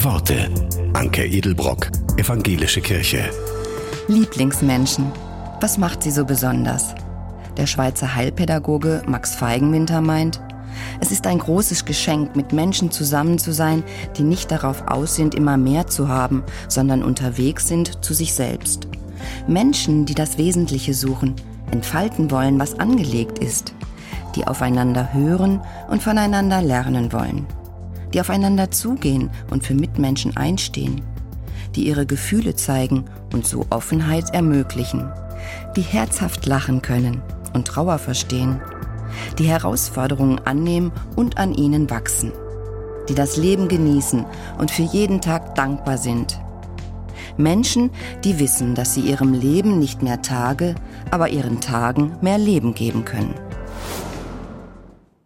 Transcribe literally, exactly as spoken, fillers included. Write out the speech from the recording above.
Worte. Anke Edelbrock, Evangelische Kirche. Lieblingsmenschen. Was macht sie so besonders? Der Schweizer Heilpädagoge Max Feigenwinter meint, es ist ein großes Geschenk, mit Menschen zusammen zu sein, die nicht darauf aus sind, immer mehr zu haben, sondern unterwegs sind zu sich selbst. Menschen, die das Wesentliche suchen, entfalten wollen, was angelegt ist, die aufeinander hören und voneinander lernen wollen, die aufeinander zugehen und für Mitmenschen einstehen, die ihre Gefühle zeigen und so Offenheit ermöglichen, die herzhaft lachen können und Trauer verstehen, die Herausforderungen annehmen und an ihnen wachsen, die das Leben genießen und für jeden Tag dankbar sind. Menschen, die wissen, dass sie ihrem Leben nicht mehr Tage, aber ihren Tagen mehr Leben geben können.